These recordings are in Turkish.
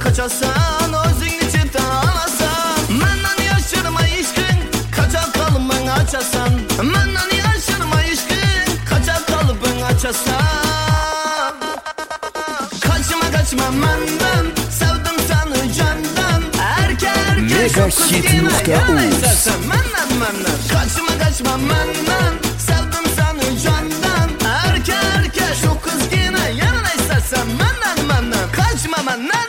kaçasan, özün içinde ağlasan. Menden yaşırma işkin, kaçar kalbin açasan. Menden yaşırma işkin, kaçar kalbin açasan. Kaçma kaçma menden, sevdim seni candan. Erkek şu kız yine yanaysa menden. Kaçma kaçma menden, sevdim seni candan. Erkek şu kız yine yanaysa menden. Kaçma menden.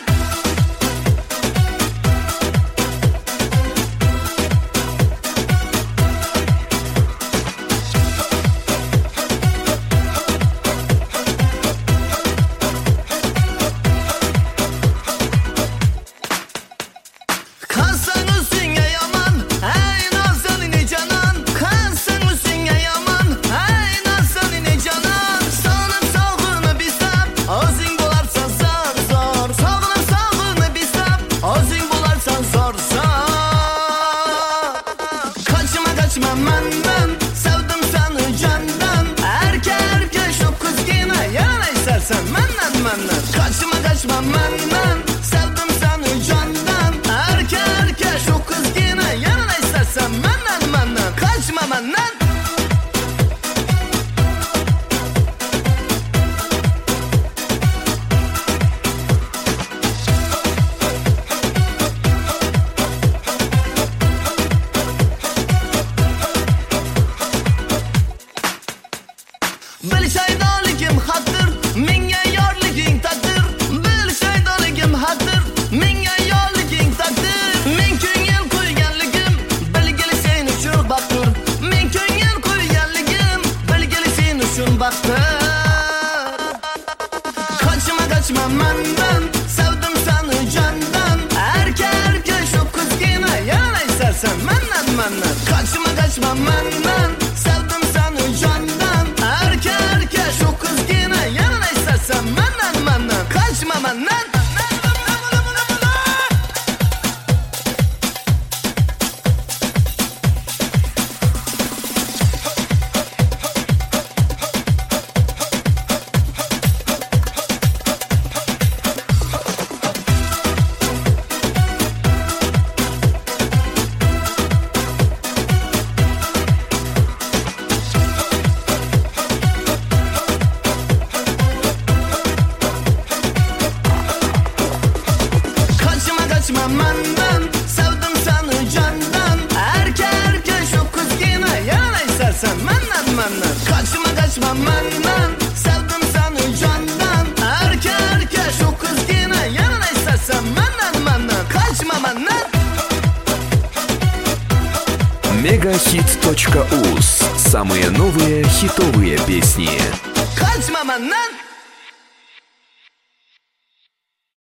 Kaçma menden, sevdim seni candan. Erkek şu kız yine yanaysa menden. Kaçma menden, sevdim seni candan. Erkek şu kız yine yanaysa menden. Kaçma menden. Bil şeydaligim haktır, minge yarliging takdir. Bil şeydaligim haktır, minge yarliging takdir. Min köngel koyganligim, bilgili sen üçün baktır. Min köngel koyganligim, bilgili sen üçün baktır. Kaçma menden, sevdim seni candan. Erkek şu kız yine yanaysa menden. Kaçma menden, sevdim seni candan. Erkek şu kız yine yanaysa menden. Kaçma menden. Kaçma menden, sevdim seni candan. Erkek şu kız yine yanaysa menden. Kaçma menden, sevdim seni candan. Erkek şu kız yine yanaysa menden. Kaçma menden. Мегахит.уз. Самые новые хитовые песни. Kaçma menden.